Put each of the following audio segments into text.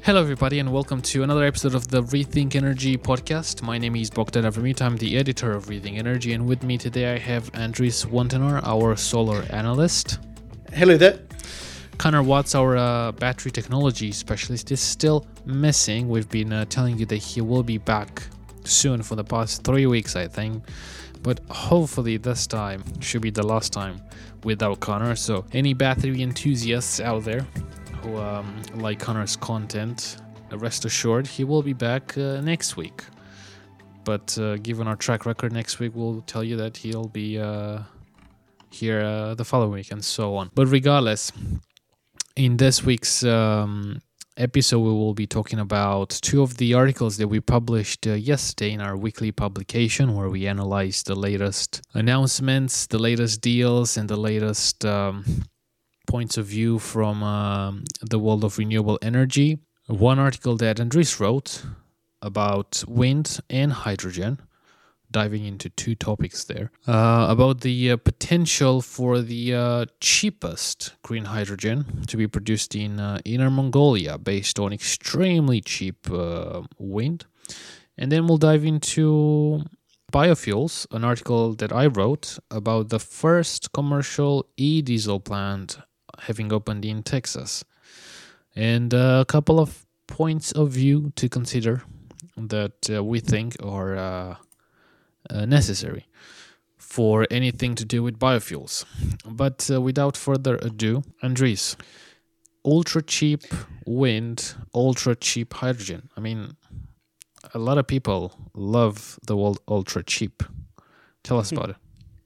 Hello everybody and welcome to another episode of the Rethink Energy podcast. My name is Bogdan Avramit, I'm the editor of Rethink Energy, and with me today I have Andries Wantenaar, our solar analyst. Hello there. Connor Watts, our battery technology specialist, is still missing. We've been telling you that he will be back soon for the past 3 weeks, I think. But hopefully this time should be the last time without Connor. So any battery enthusiasts out there who like Connor's content, rest assured he will be back next week. But given our track record, next week we'll tell you that he'll be here the following week and so on. But regardless, in this week's episode we will be talking about two of the articles that we published yesterday in our weekly publication, where we analyzed the latest announcements, the latest deals, and the latest points of view from the world of renewable energy. One article that Andries wrote about wind and hydrogen, diving into two topics there, about the potential for the cheapest green hydrogen to be produced in Inner Mongolia based on extremely cheap wind. And then we'll dive into biofuels, an article that I wrote about the first commercial e-diesel plant having opened in Texas, and a couple of points of view to consider that we think are necessary for anything to do with biofuels. But without further ado, Andries, ultra cheap wind, ultra cheap hydrogen. I mean, a lot of people love the word ultra cheap. Tell us about it.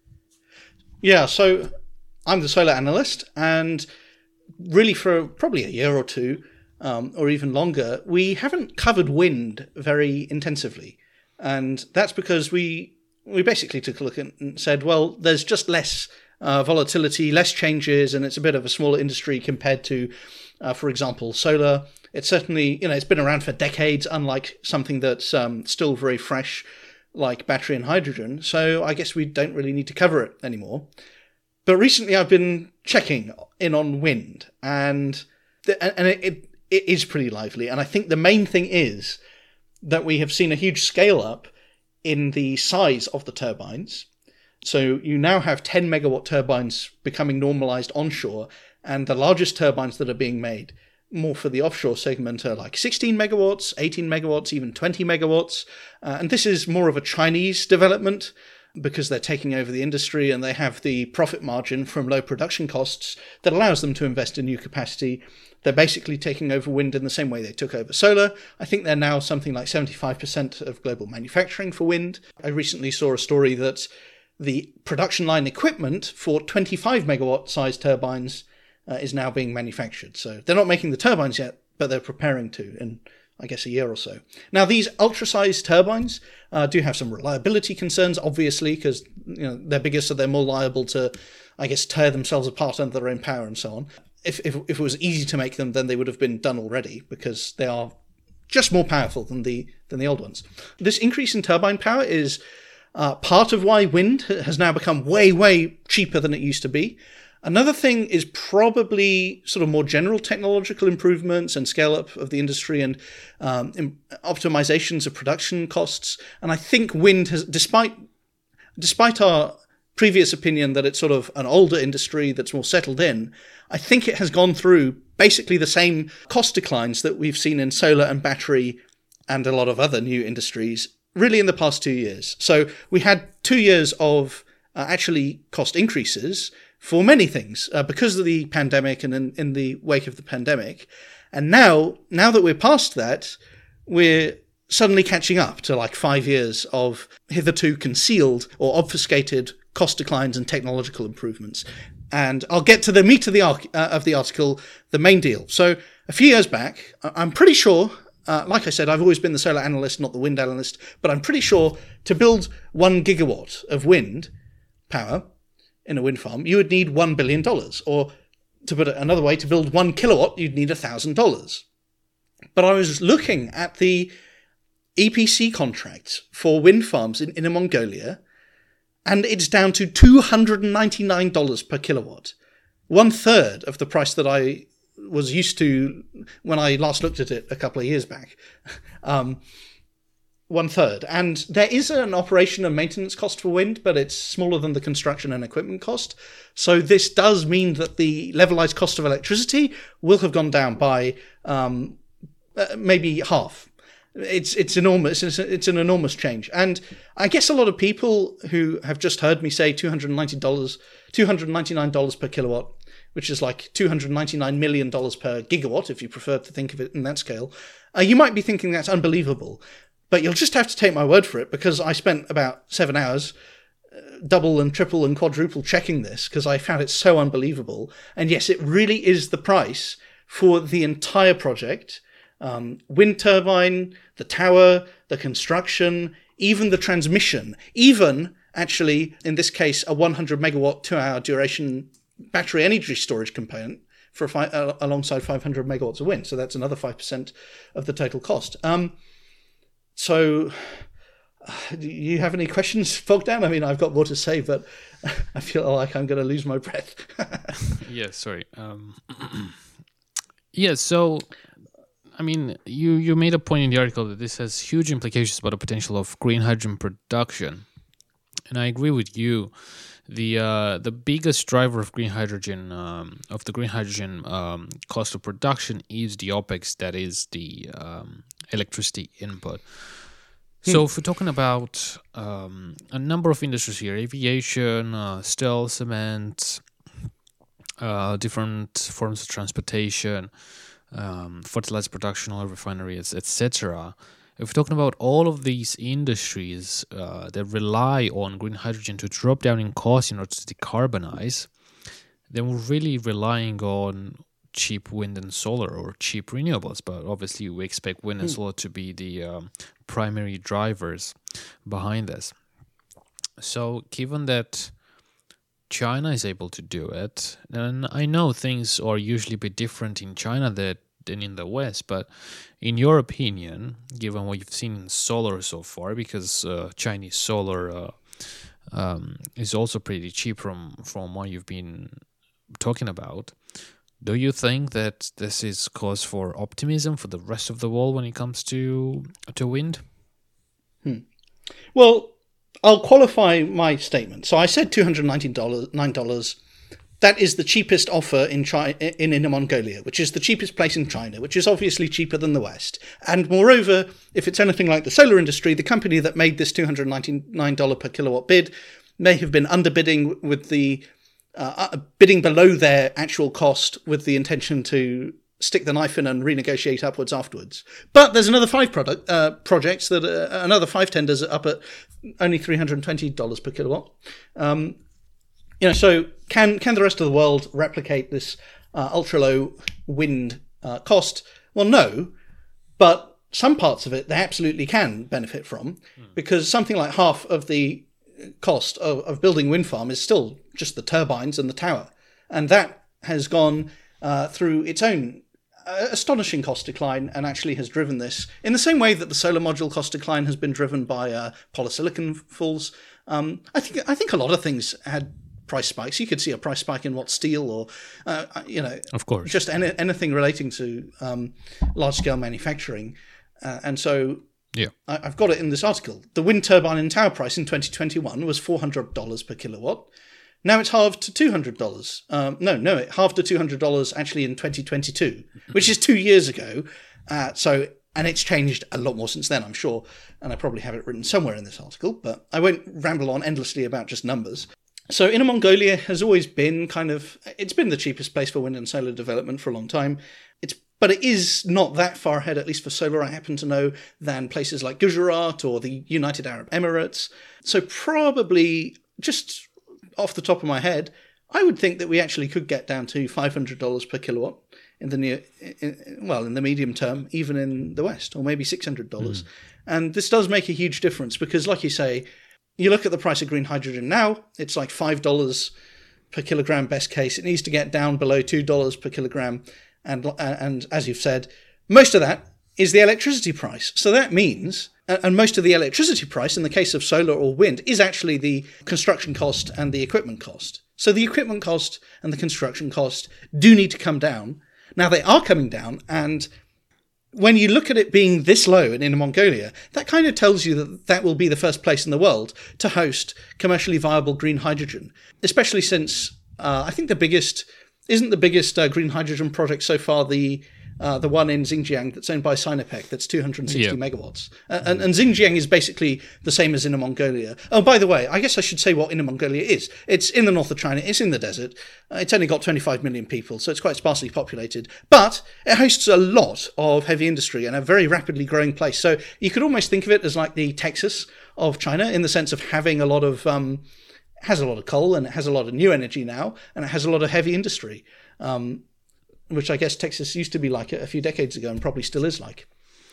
Yeah, so I'm the solar analyst, and really for probably a year or two, or even longer, we haven't covered wind very intensively. And that's because we basically took a look and said, well, there's just less volatility, less changes, and it's a bit of a smaller industry compared to, for example, solar. It's certainly, it's been around for decades, unlike something that's still very fresh, like battery and hydrogen. So I guess we don't really need to cover it anymore. But recently I've been checking in on wind, and it is pretty lively. And I think the main thing is that we have seen a huge scale up in the size of the turbines. So you now have 10 megawatt turbines becoming normalized onshore, and the largest turbines that are being made more for the offshore segment are like 16 megawatts, 18 megawatts, even 20 megawatts. And this is more of a Chinese development, because they're taking over the industry and they have the profit margin from low production costs that allows them to invest in new capacity. They're basically taking over wind in the same way they took over solar. I think they're now something like 75% of global manufacturing for wind. I recently saw a story that the production line equipment for 25 megawatt size turbines is now being manufactured. So they're not making the turbines yet, but they're preparing to in, I guess, a year or so. Now, these ultra-sized turbines do have some reliability concerns, obviously, because they're bigger, so they're more liable to, I guess, tear themselves apart under their own power and so on. If it was easy to make them, then they would have been done already, because they are just more powerful than the old ones. This increase in turbine power is part of why wind has now become way, way cheaper than it used to be. Another thing is probably sort of more general technological improvements and scale up of the industry and optimizations of production costs. And I think wind has, despite our previous opinion that it's sort of an older industry that's more settled in, I think it has gone through basically the same cost declines that we've seen in solar and battery and a lot of other new industries really in the past 2 years. So we had 2 years of actually cost increases for many things because of the pandemic and in the wake of the pandemic. And now that we're past that, we're suddenly catching up to like 5 years of hitherto concealed or obfuscated cost declines and technological improvements. And I'll get to the meat of the article, the main deal. So a few years back, I'm pretty sure, like I said, I've always been the solar analyst, not the wind analyst, but I'm pretty sure to build 1 gigawatt of wind power in a wind farm, you would need $1 billion. Or to put it another way, to build 1 kilowatt, you'd need $1,000. But I was looking at the EPC contracts for wind farms in Inner Mongolia, and it's down to $299 per kilowatt. 1/3 of the price that I was used to when I last looked at it a couple of years back. 1/3. And there is an operation and maintenance cost for wind, but it's smaller than the construction and equipment cost. So this does mean that the levelized cost of electricity will have gone down by maybe half. It's enormous. It's an enormous change. And I guess a lot of people who have just heard me say $299 per kilowatt, which is like $299 million per gigawatt, if you prefer to think of it in that scale, you might be thinking that's unbelievable. But you'll just have to take my word for it, because I spent about 7 hours double and triple and quadruple checking this, because I found it so unbelievable. And yes, it really is the price for the entire project. Wind turbine, the tower, the construction, even the transmission, even actually, in this case, a 100 megawatt 2-hour duration battery energy storage component for alongside 500 megawatts of wind. So that's another 5% of the total cost. So, do you have any questions, Bogdan? I mean, I've got more to say, but I feel like I'm going to lose my breath. Yeah, sorry. Yeah, so, I mean, you made a point in the article that this has huge implications about the potential of green hydrogen production. And I agree with you. The biggest driver of green hydrogen, cost of production is the OPEX, that is the electricity input. So if we're talking about a number of industries here, aviation, steel, cement, different forms of transportation, fertilizer production, oil refineries, etc. If we're talking about all of these industries that rely on green hydrogen to drop down in cost in order to decarbonize, then we're really relying on cheap wind and solar or cheap renewables. But obviously we expect wind and solar to be the primary drivers behind this. So given that China is able to do it, and I know things are usually a bit different in China than in the West, but in your opinion, given what you've seen in solar so far, because Chinese solar is also pretty cheap from what you've been talking about, do you think that this is cause for optimism for the rest of the world when it comes to wind? Well, I'll qualify my statement. So I said $299. That is the cheapest offer in Inner Mongolia, which is the cheapest place in China, which is obviously cheaper than the West. And moreover, if it's anything like the solar industry, the company that made this $299 per kilowatt bid may have been underbidding with the bidding below their actual cost with the intention to stick the knife in and renegotiate upwards afterwards. But there's another 5 projects that another 5 tenders are up at only $320 per kilowatt. So can the rest of the world replicate this ultra low wind cost? Well, no, but some parts of it they absolutely can benefit from, because something like half of the cost of building a wind farm is still just the turbines and the tower, and that has gone through its own astonishing cost decline and actually has driven this in the same way that the solar module cost decline has been driven by polysilicon falls. I think a lot of things had price spikes. You could see a price spike in steel or of course, just anything relating to large scale manufacturing, and so yeah, I've got it in this article. The wind turbine and tower price in 2021 was $400 per kilowatt. Now it's halved to $200. It halved to $200 actually in 2022, which is 2 years ago. And it's changed a lot more since then, I'm sure. And I probably have it written somewhere in this article, but I won't ramble on endlessly about just numbers. So Inner Mongolia has always been it's been the cheapest place for wind and solar development for a long time. But it is not that far ahead, at least for solar, I happen to know, than places like Gujarat or the United Arab Emirates. So probably, just off the top of my head, I would think that we actually could get down to $500 per kilowatt in the medium term, even in the West, or maybe $600. And this does make a huge difference because, like you say, you look at the price of green hydrogen now, it's like $5 per kilogram best case. It needs to get down below $2 per kilogram. And as you've said, most of that is the electricity price. So that means, and most of the electricity price in the case of solar or wind is actually the construction cost and the equipment cost. So the equipment cost and the construction cost do need to come down. Now they are coming down, and when you look at it being this low in Inner Mongolia, that kind of tells you that that will be the first place in the world to host commercially viable green hydrogen, especially since I think the biggest green hydrogen project so far the one in Xinjiang that's owned by Sinopec that's 260 megawatts. And Xinjiang is basically the same as Inner Mongolia. Oh, by the way, I guess I should say what Inner Mongolia is. It's in the north of China. It's in the desert. It's only got 25 million people, so it's quite sparsely populated. But it hosts a lot of heavy industry and a very rapidly growing place. So you could almost think of it as like the Texas of China in the sense of having a lot of... has a lot of coal, and it has a lot of new energy now, and it has a lot of heavy industry. Which I guess Texas used to be like a few decades ago and probably still is like.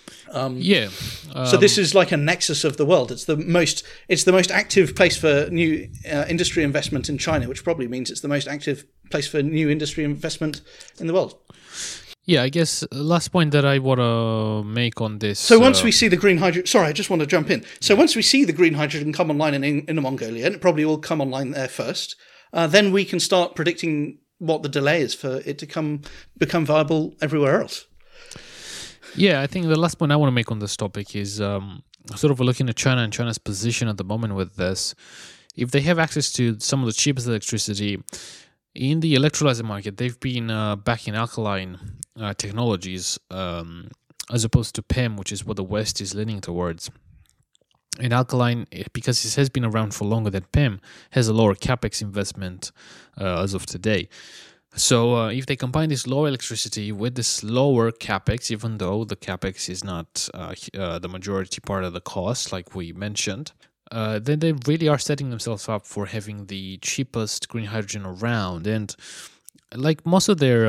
So this is like a nexus of the world. It's the most active place for new industry investment in China, which probably means it's the most active place for new industry investment in the world. Yeah, I guess last point that I want to make on this. So once we see the green hydrogen... Sorry, I just want to jump in. So once we see the green hydrogen come online in Inner Mongolia, and it probably will come online there first, then we can start predicting what the delay is for it to become viable everywhere else. Yeah, I think the last point I want to make on this topic is sort of looking at China and China's position at the moment with this. If they have access to some of the cheapest electricity in the electrolyzer market, they've been backing alkaline technologies as opposed to PEM, which is what the West is leaning towards. And alkaline, because it has been around for longer than PEM, has a lower capex investment as of today. So if they combine this lower electricity with this lower capex, even though the capex is not the majority part of the cost, like we mentioned, then they really are setting themselves up for having the cheapest green hydrogen around. And like most of their...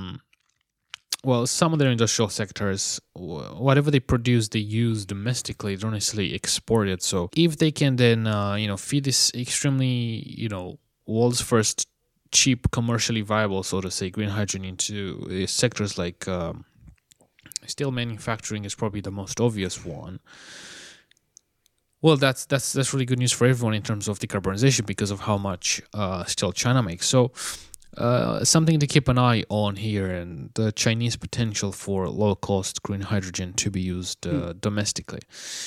some of their industrial sectors, whatever they produce, they use domestically, they don't necessarily export it. So if they can then, feed this extremely, world's first cheap, commercially viable, so to say, green hydrogen into sectors like steel manufacturing is probably the most obvious one. Well, that's really good news for everyone in terms of decarbonization because of how much steel China makes. So something to keep an eye on here, and the Chinese potential for low-cost green hydrogen to be used domestically.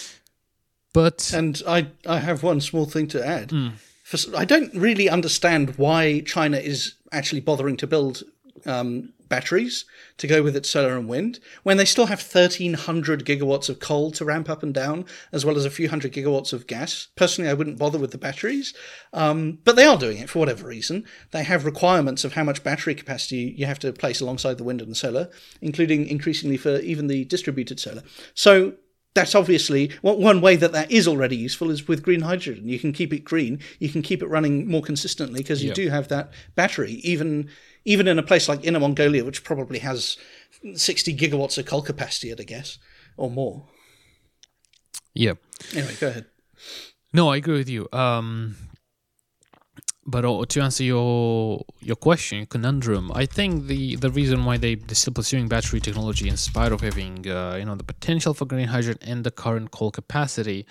And I have one small thing to add. I don't really understand why China is actually bothering to build batteries to go with its solar and wind when they still have 1,300 gigawatts of coal to ramp up and down, as well as a few hundred gigawatts of gas. Personally, I wouldn't bother with the batteries, but they are doing it for whatever reason. They have requirements of how much battery capacity you have to place alongside the wind and the solar, including increasingly for even the distributed solar. So that's obviously one way that is already useful is with green hydrogen. You can keep it green, you can keep it running more consistently because you do have that battery, even in a place like Inner Mongolia, which probably has 60 gigawatts of coal capacity, I'd guess, or more. Yeah. Anyway, go ahead. No, I agree with you. But to answer your question, your conundrum, I think the reason why they're still pursuing battery technology in spite of having the potential for green hydrogen and the current coal capacity,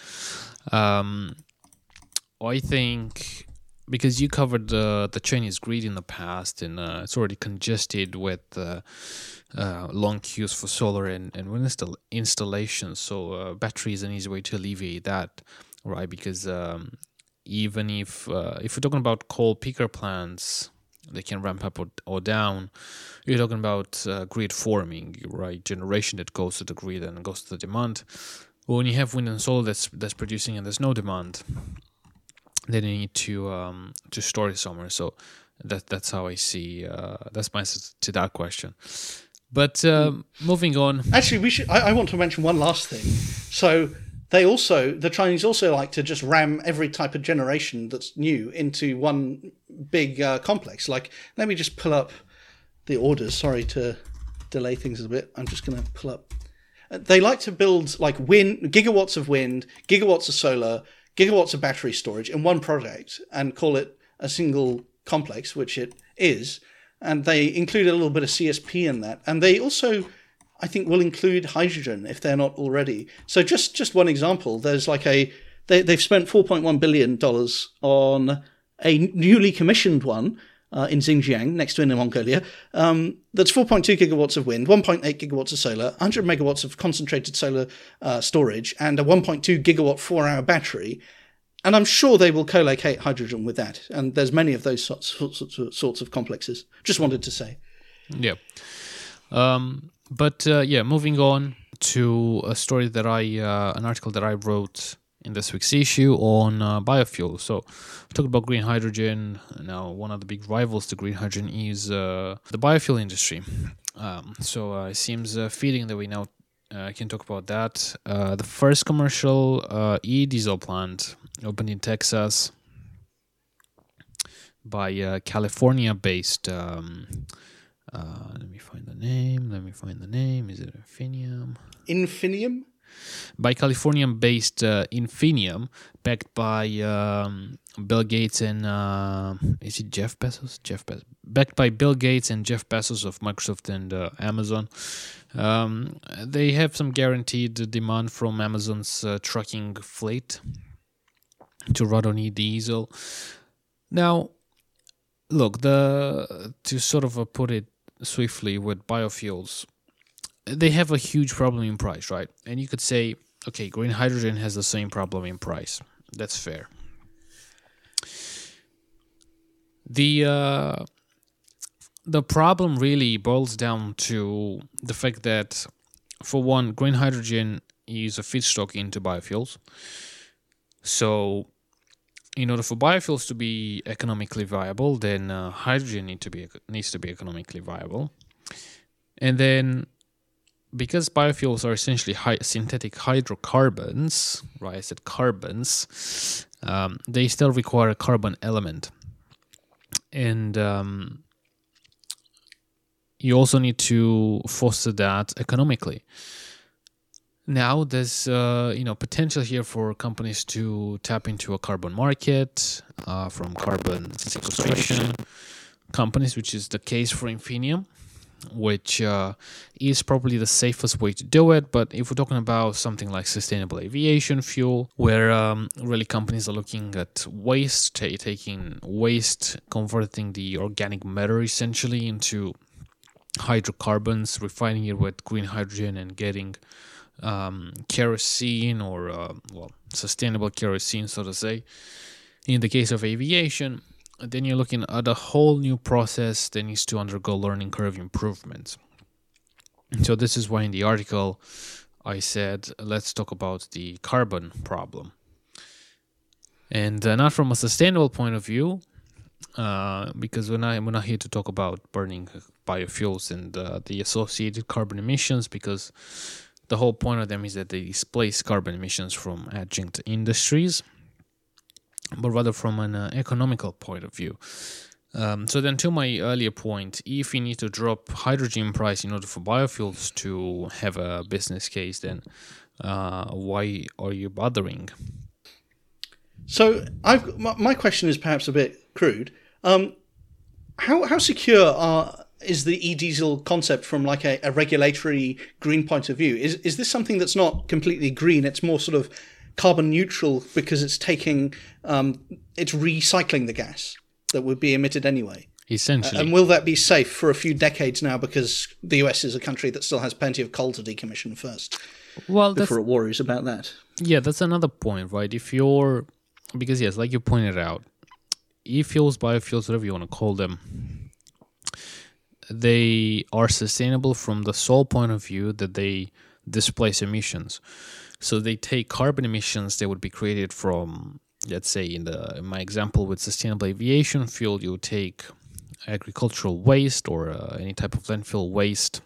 I think because you covered the Chinese grid in the past, and it's already congested with long queues for solar and wind installations. So battery is an easy way to alleviate that, right? Because even if we're talking about coal peaker plants, they can ramp up or down. You're talking about grid forming, right? Generation that goes to the grid and goes to the demand. Well, when you have wind and solar that's producing and there's no demand, then you need to store it somewhere. So that's how I see. That's my answer to that question. But moving on. Actually, I want to mention one last thing. So the Chinese also like to just ram every type of generation that's new into one big complex. Like, let me just pull up the orders. Sorry to delay things a bit. I'm just going to pull up. They like to build like gigawatts of wind, gigawatts of solar, gigawatts of battery storage in one project and call it a single complex, which it is. And they include a little bit of CSP in that. And they also, I think, will include hydrogen if they're not already. So just one example, there's like they've spent $4.1 billion on a newly commissioned one in Xinjiang, next to Inner Mongolia. That's 4.2 gigawatts of wind, 1.8 gigawatts of solar, 100 megawatts of concentrated solar storage, and a 1.2 gigawatt 4-hour battery. And I'm sure they will co-locate hydrogen with that. And there's many of those sorts of complexes. Just wanted to say. Yeah. Moving on to a story that an article that I wrote in this week's issue on biofuels. So we talked about green hydrogen. Now, one of the big rivals to green hydrogen is the biofuel industry. It seems fitting that we now can talk about that. The first commercial e-diesel plant opened in Texas by California-based. Let me find the name. Is it Infinium? Infinium? By California-based Infinium, backed by Bill Gates and is it Jeff Bezos? Backed by Bill Gates and Jeff Bezos of Microsoft and Amazon. They have some guaranteed demand from Amazon's trucking fleet to run on e-diesel. Now, look, to sort of put it swiftly with biofuels, they have a huge problem in price, right? And you could say, okay, green hydrogen has the same problem in price. That's fair. The problem really boils down to the fact that, for one, green hydrogen is a feedstock into biofuels. So, in order for biofuels to be economically viable, then hydrogen needs to be economically viable. And then, because biofuels are essentially synthetic hydrocarbons, right? I said carbons. They still require a carbon element, and you also need to foster that economically. Now, there's potential here for companies to tap into a carbon market from carbon sequestration companies, which is the case for Infinium, which is probably the safest way to do it. But if we're talking about something like sustainable aviation fuel, where really companies are looking at waste, taking waste, converting the organic matter essentially into hydrocarbons, refining it with green hydrogen and getting kerosene or sustainable kerosene, so to say. In the case of aviation, then you're looking at a whole new process that needs to undergo learning curve improvements. So this is why in the article I said, let's talk about the carbon problem. And not from a sustainable point of view, because we're not here to talk about burning biofuels and the associated carbon emissions, because the whole point of them is that they displace carbon emissions from adjunct industries, but rather from an economical point of view. So then, to my earlier point, if you need to drop hydrogen price in order for biofuels to have a business case, then why are you bothering? So my question is perhaps a bit crude. How secure is the e-diesel concept from like a regulatory green point of view? Is this something that's not completely green? It's more sort of carbon neutral because it's it's recycling the gas that would be emitted anyway. Essentially. And will that be safe for a few decades now, because the US is a country that still has plenty of coal to decommission first? Well, before it worries about that. Yeah, that's another point, right? Because yes, like you pointed out, e-fuels, biofuels, whatever you want to call them, they are sustainable from the sole point of view that they displace emissions. So they take carbon emissions that would be created from, let's say, in my example with sustainable aviation fuel, you would take agricultural waste or any type of landfill waste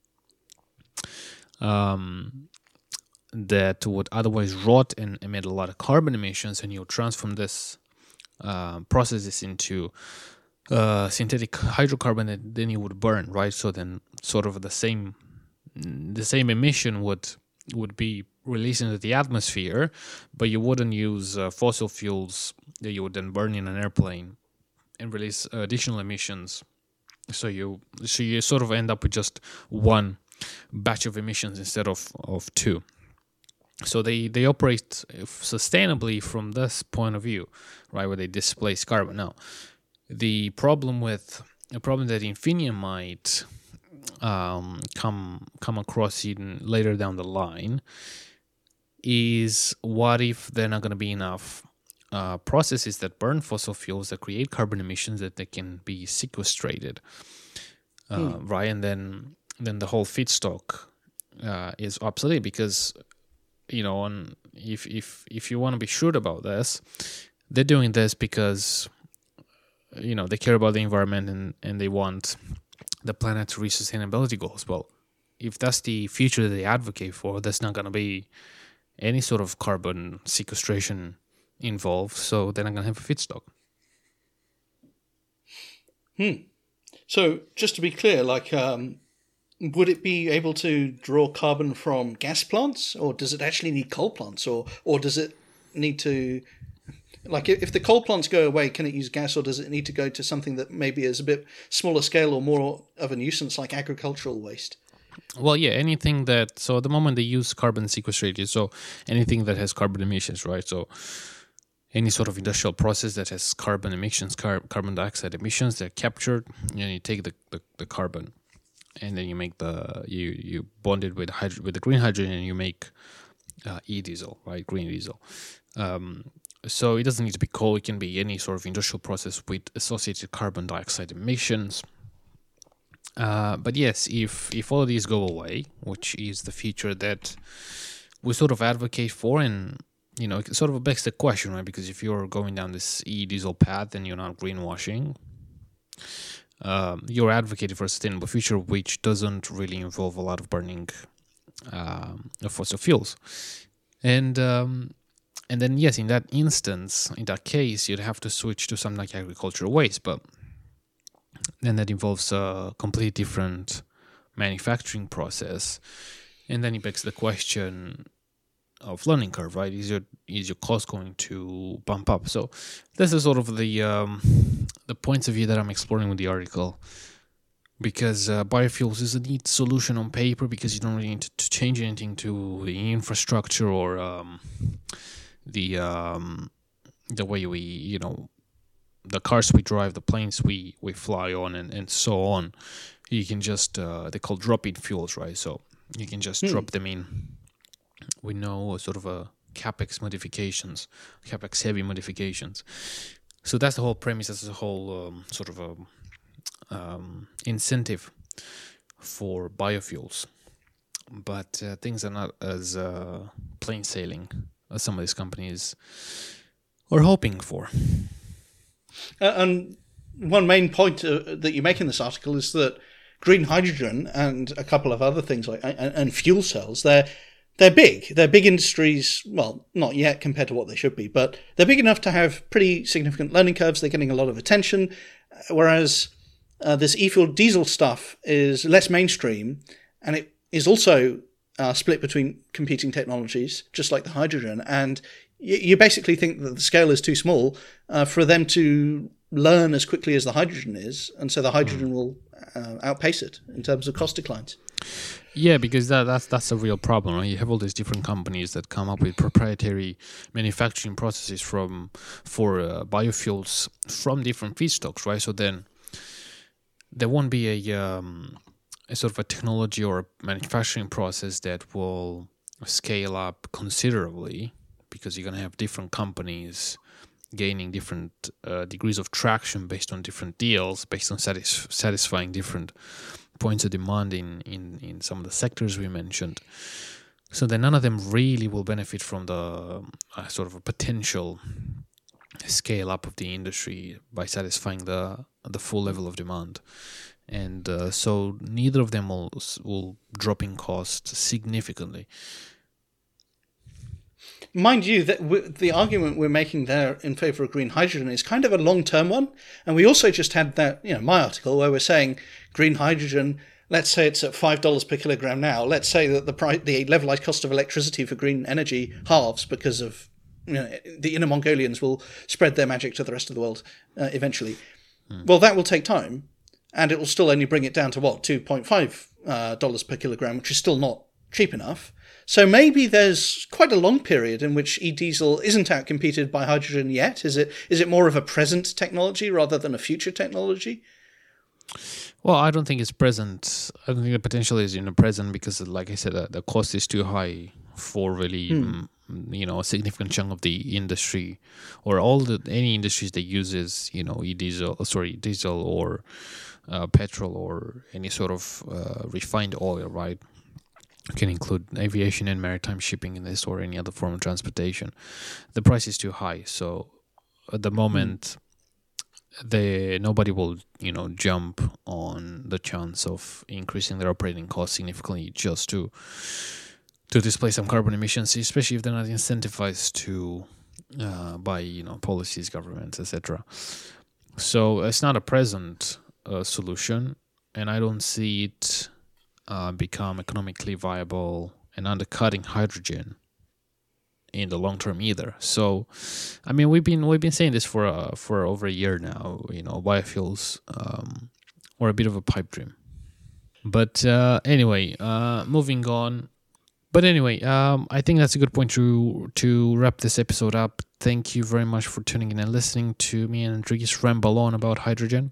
that would otherwise rot and emit a lot of carbon emissions, and you transform this processes into synthetic hydrocarbon that then you would burn, right? So then sort of the same emission would be released into the atmosphere, but you wouldn't use fossil fuels that you would then burn in an airplane and release additional emissions. So you sort of end up with just one batch of emissions instead of two. So they operate sustainably from this point of view, right, where they displace carbon. Now, The problem that Infineon might come across in later down the line is, what if there are not going to be enough processes that burn fossil fuels that create carbon emissions that they can be sequestrated, right? And then the whole feedstock is obsolete, because if you want to be sure about this, they're doing this because they care about the environment and they want the planet to reach sustainability goals. Well, if that's the future that they advocate for, there's not going to be any sort of carbon sequestration involved, so they're not going to have a feedstock. So just to be clear, would it be able to draw carbon from gas plants, or does it actually need coal plants, or does it need to, if the coal plants go away, can it use gas, or does it need to go to something that maybe is a bit smaller scale or more of a nuisance, like agricultural waste? Well, yeah, anything that, so at the moment they use carbon sequestration, so anything that has carbon emissions, right? So any sort of industrial process that has carbon emissions, carbon dioxide emissions, they're captured, and you take the carbon, and then you make you bond it with the green hydrogen, and you make e-diesel, right? Green diesel. So it doesn't need to be coal. It can be any sort of industrial process with associated carbon dioxide emissions. But yes, if all of these go away, which is the future that we sort of advocate for, and it sort of begs the question, right? Because if you're going down this e-diesel path and you're not greenwashing, you're advocating for a sustainable future, which doesn't really involve a lot of burning of fossil fuels. And then yes, in that case, you'd have to switch to something like agricultural waste, but then that involves a completely different manufacturing process, and then it begs the question of learning curve, right? Is your cost going to bump up? So this is sort of the points of view that I'm exploring with the article, because biofuels is a neat solution on paper, because you don't really need to change anything to the infrastructure or the way we the cars we drive, the planes we fly on, and so on. You can just they're called drop-in fuels, right? So you can just drop them in with no sort of a capex heavy modifications. So that's the whole premise. That's the whole sort of a incentive for biofuels. But things are not as plain sailing as some of these companies are hoping for. And one main point that you make in this article is that green hydrogen and a couple of other things and fuel cells, they're big. They're big industries. Well, not yet compared to what they should be, but they're big enough to have pretty significant learning curves. They're getting a lot of attention, whereas this e-fuel diesel stuff is less mainstream, and it is also split between competing technologies, just like the hydrogen. And you basically think that the scale is too small for them to learn as quickly as the hydrogen is, and so the hydrogen will outpace it in terms of cost declines. Yeah, because that's a real problem, right? You have all these different companies that come up with proprietary manufacturing processes for biofuels from different feedstocks, right? So then there won't be a sort of a technology or a manufacturing process that will scale up considerably, because you're going to have different companies gaining different degrees of traction based on different deals, based on satisfying different points of demand in some of the sectors we mentioned. So then none of them really will benefit from the sort of a potential scale up of the industry by satisfying the full level of demand. And so neither of them will drop in cost significantly. Mind you, that the argument we're making there in favour of green hydrogen is kind of a long-term one. And we also just had that, my article where we're saying green hydrogen, let's say it's at $5 per kilogram now. Let's say that the levelized cost of electricity for green energy halves because of, the Inner Mongolians will spread their magic to the rest of the world eventually. Well, that will take time, and it will still only bring it down to $2.5 per kilogram, which is still not cheap enough. So maybe there's quite a long period in which e-diesel isn't outcompeted by hydrogen yet. Is it more of a present technology rather than a future technology? Well, I don't think it's present. I don't think the potential is present because, like I said, the cost is too high for really, a significant chunk of the industry, or any industries that uses, diesel or petrol or any sort of refined oil, right? You can include aviation and maritime shipping in this, or any other form of transportation. The price is too high, so at the moment. Nobody will jump on the chance of increasing their operating costs significantly just to display some carbon emissions, especially if they're not incentivized to by policies, governments, etc. So it's not a present solution, and I don't see it become economically viable and undercutting hydrogen in the long term either. So, I mean, we've been saying this for over a year now. Biofuels were a bit of a pipe dream. But anyway, moving on. But anyway, I think that's a good point to wrap this episode up. Thank you very much for tuning in and listening to me and Andres ramble on about hydrogen.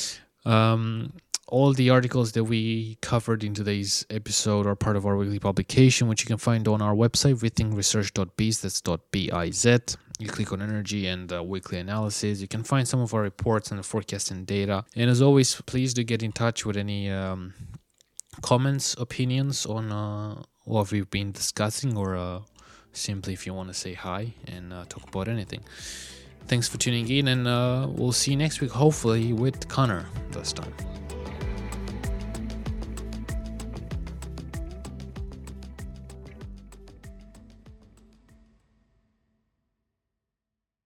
All the articles that we covered in today's episode are part of our weekly publication, which you can find on our website, rethink.research.biz. That's .biz. You click on energy and weekly analysis. You can find some of our reports and the forecasting data. And as always, please do get in touch with any comments, opinions on what we've been discussing, or simply if you want to say hi and talk about anything. Thanks for tuning in, and we'll see you next week, hopefully with Connor this time.